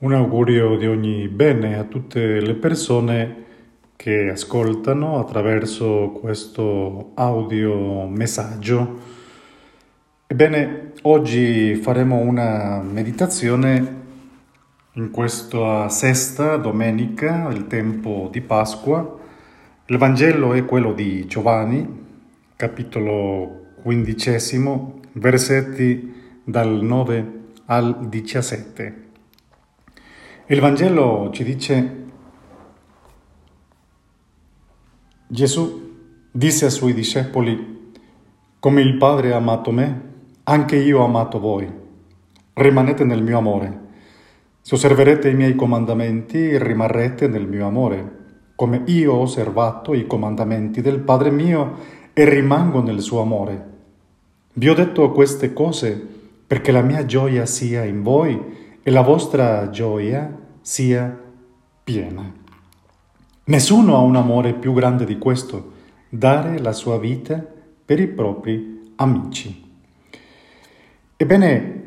Un augurio di ogni bene a tutte le persone che ascoltano attraverso questo audio messaggio. Ebbene, oggi faremo una meditazione in questa sesta domenica, il tempo di Pasqua. Il Vangelo è quello di Giovanni, capitolo 15, versetti dal 9 al 17. Il Vangelo ci dice: Gesù disse ai suoi discepoli: come il Padre ha amato me, anche io ho amato voi. Rimanete nel mio amore. Se osserverete i miei comandamenti, rimarrete nel mio amore, come io ho osservato i comandamenti del Padre mio e rimango nel suo amore. Vi ho detto queste cose perché la mia gioia sia in voi e la vostra gioia sia piena. Nessuno ha un amore più grande di questo, dare la sua vita per i propri amici. Ebbene,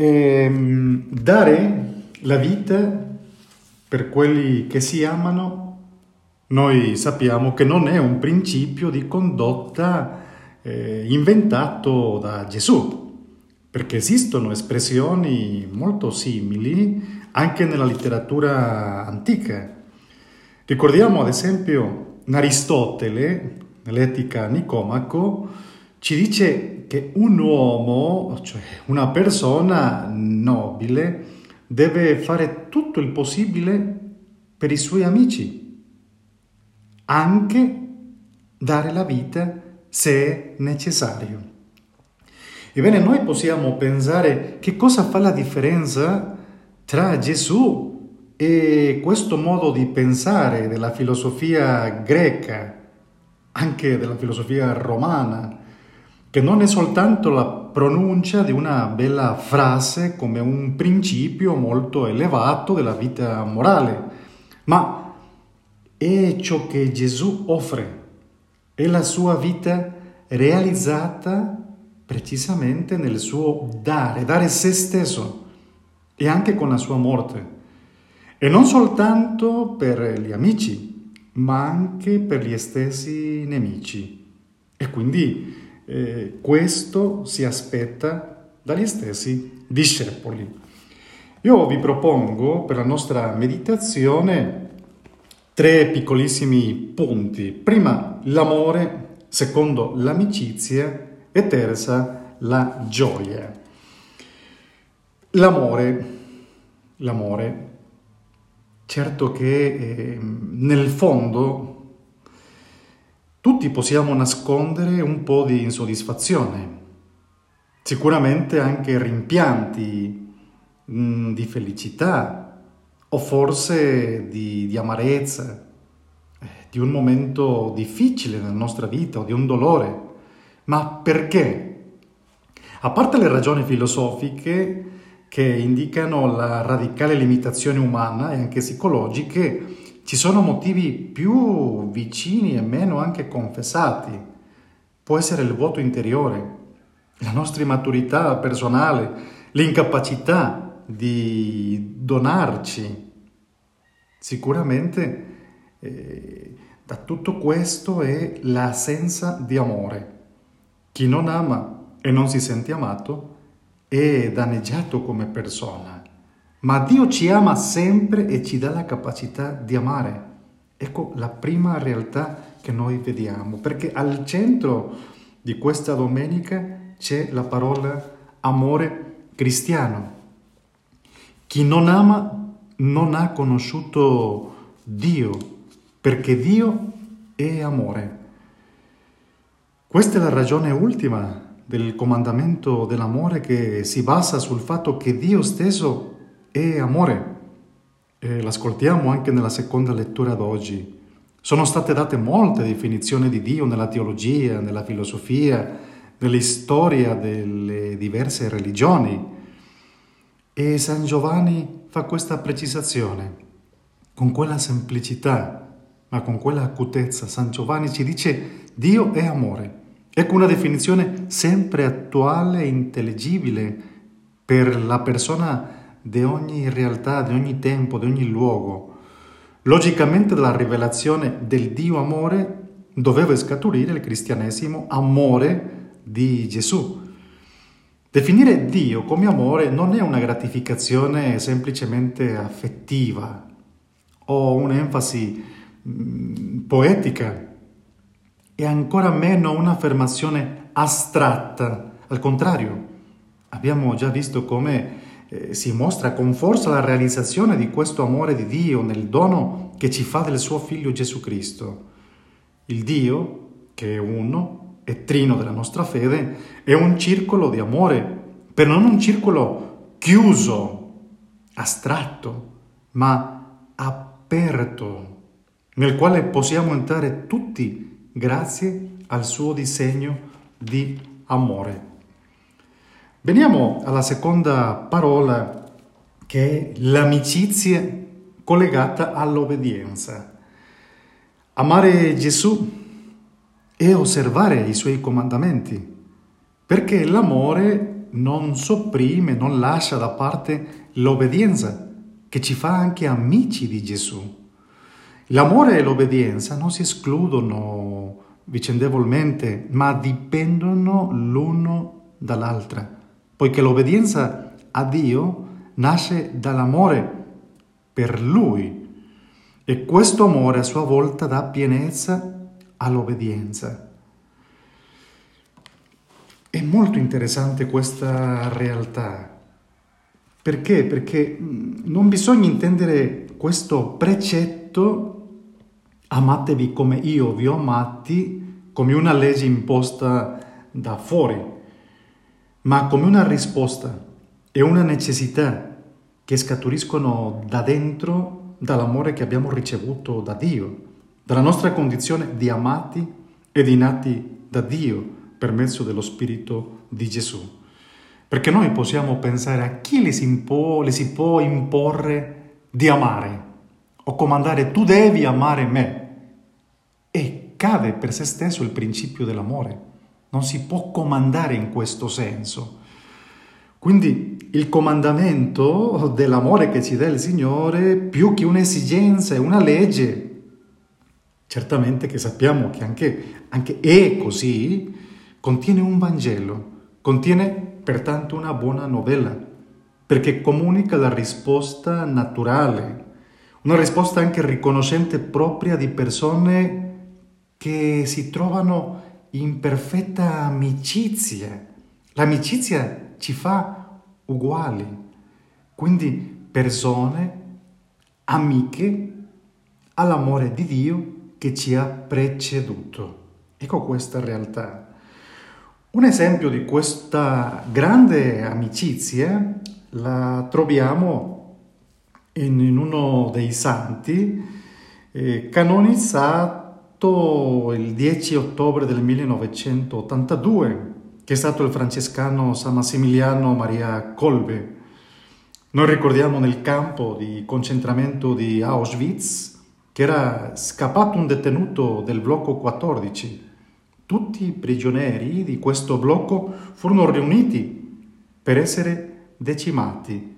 dare la vita per quelli che si amano, noi sappiamo che non è un principio di condotta inventato da Gesù, perché esistono espressioni molto simili anche nella letteratura antica. Ricordiamo ad esempio Aristotele, nell'Etica Nicomaco, ci dice che un uomo, cioè una persona nobile, deve fare tutto il possibile per i suoi amici, anche dare la vita se è necessario. Ebbene, noi possiamo pensare che cosa fa la differenza tra Gesù e questo modo di pensare della filosofia greca, anche della filosofia romana, che non è soltanto la pronuncia di una bella frase come un principio molto elevato della vita morale, ma è ciò che Gesù offre, è la sua vita realizzata precisamente nel suo dare se stesso e anche con la sua morte. E non soltanto per gli amici, ma anche per gli stessi nemici. E quindi questo si aspetta dagli stessi discepoli. Io vi propongo per la nostra meditazione 3 piccolissimi punti. Prima, l'amore, secondo, l'amicizia e terza, la gioia. L'amore. Certo che nel fondo tutti possiamo nascondere un po' di insoddisfazione, sicuramente anche rimpianti di felicità o forse di amarezza, di un momento difficile nella nostra vita o di un dolore. Ma perché? A parte le ragioni filosofiche che indicano la radicale limitazione umana e anche psicologiche, ci sono motivi più vicini e meno anche confessati. Può essere il vuoto interiore, la nostra immaturità personale, l'incapacità di donarci. Sicuramente da tutto questo è l'assenza di amore. Chi non ama e non si sente amato è danneggiato come persona, ma Dio ci ama sempre e ci dà la capacità di amare. Ecco la prima realtà che noi vediamo, perché al centro di questa domenica c'è la parola amore cristiano. Chi non ama non ha conosciuto Dio, perché Dio è amore. Questa è la ragione ultima del comandamento dell'amore, che si basa sul fatto che Dio stesso è amore. L'ascoltiamo anche nella seconda lettura d'oggi. Sono state date molte definizioni di Dio nella teologia, nella filosofia, nella storia delle diverse religioni. E San Giovanni fa questa precisazione con quella semplicità, ma con quella acutezza. San Giovanni ci dice: Dio è amore. Ecco una definizione sempre attuale e intelligibile per la persona di ogni realtà, di ogni tempo, di ogni luogo. Logicamente dalla rivelazione del Dio amore doveva scaturire il cristianesimo amore di Gesù. Definire Dio come amore non è una gratificazione semplicemente affettiva o un'enfasi poetica, e ancora meno un'affermazione astratta. Al contrario, abbiamo già visto come si mostra con forza la realizzazione di questo amore di Dio nel dono che ci fa del suo Figlio Gesù Cristo. Il Dio, che è uno e trino della nostra fede, è un circolo di amore, per non un circolo chiuso, astratto, ma aperto, nel quale possiamo entrare tutti grazie al suo disegno di amore. Veniamo alla seconda parola, che è l'amicizia collegata all'obbedienza. Amare Gesù è osservare i suoi comandamenti, perché l'amore non sopprime, non lascia da parte l'obbedienza, che ci fa anche amici di Gesù. L'amore e l'obbedienza non si escludono vicendevolmente, ma dipendono l'uno dall'altra, poiché l'obbedienza a Dio nasce dall'amore per Lui, e questo amore a sua volta dà pienezza all'obbedienza. È molto interessante questa realtà. Perché? Perché non bisogna intendere questo precetto amatevi come io vi ho amati come una legge imposta da fuori, ma come una risposta e una necessità che scaturiscono da dentro, dall'amore che abbiamo ricevuto da Dio, dalla nostra condizione di amati e di nati da Dio per mezzo dello Spirito di Gesù. Perché noi possiamo pensare a chi le si può imporre di amare o comandare tu devi amare me, e cade per se stesso il principio dell'amore. Non si può comandare in questo senso. Quindi il comandamento dell'amore che ci dà il Signore, più che un'esigenza e una legge, certamente che sappiamo che anche è così, contiene un Vangelo, contiene pertanto una buona novella, perché comunica la risposta naturale, una risposta anche riconoscente propria di persone che si trovano in perfetta amicizia. L'amicizia ci fa uguali, quindi persone amiche all'amore di Dio che ci ha preceduto. Ecco questa realtà. Un esempio di questa grande amicizia la troviamo in uno dei santi canonizzato il 10 ottobre del 1982, che è stato il francescano San Massimiliano Maria Kolbe. Noi ricordiamo nel campo di concentramento di Auschwitz che era scappato un detenuto del blocco 14. Tutti i prigionieri di questo blocco furono riuniti per essere decimati.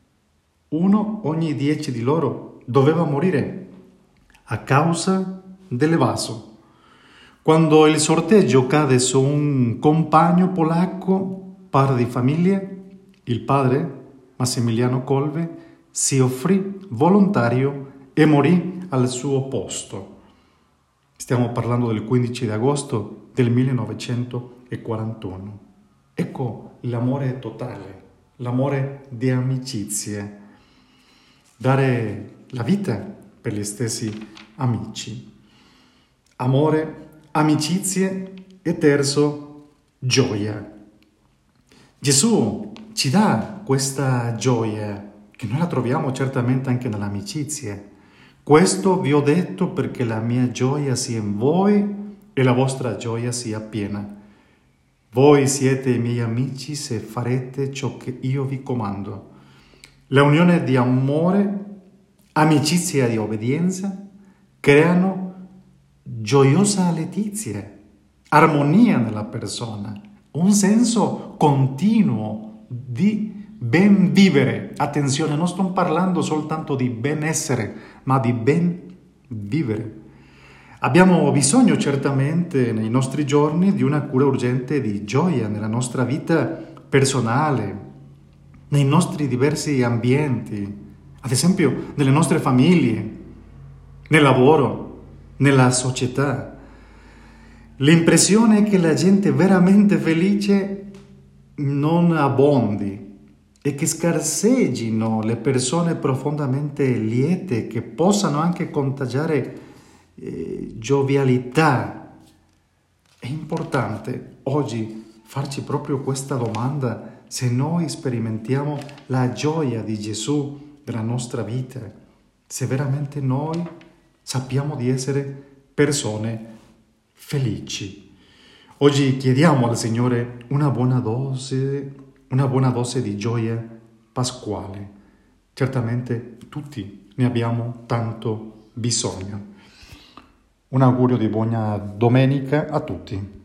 Uno ogni 10 di loro doveva morire a causa dell'evaso. Quando il sorteggio cade su un compagno polacco, padre di famiglia, il padre, Massimiliano Kolbe, si offrì volontario e morì al suo posto. Stiamo parlando del 15 di agosto del 1941. Ecco l'amore totale, l'amore di amicizie. Dare la vita per gli stessi amici. Amore, amicizie e terzo, gioia. Gesù ci dà questa gioia, che noi la troviamo certamente anche nell'amicizia. Questo vi ho detto perché la mia gioia sia in voi e la vostra gioia sia piena. Voi siete i miei amici se farete ciò che io vi comando. La unione di amore, amicizia e di obbedienza creano gioiosa letizia, armonia nella persona, un senso continuo di ben vivere. Attenzione, non sto parlando soltanto di benessere, ma di ben vivere. Abbiamo bisogno certamente nei nostri giorni di una cura urgente di gioia nella nostra vita personale, nei nostri diversi ambienti, ad esempio nelle nostre famiglie, nel lavoro, nella società. L'impressione è che la gente veramente felice non abbondi e che scarseggino le persone profondamente liete che possano anche contagiare giovialità. È importante oggi farci proprio questa domanda: se noi sperimentiamo la gioia di Gesù nella nostra vita, se veramente noi sappiamo di essere persone felici. Oggi chiediamo al Signore una buona dose di gioia pasquale. Certamente tutti ne abbiamo tanto bisogno. Un augurio di buona domenica a tutti.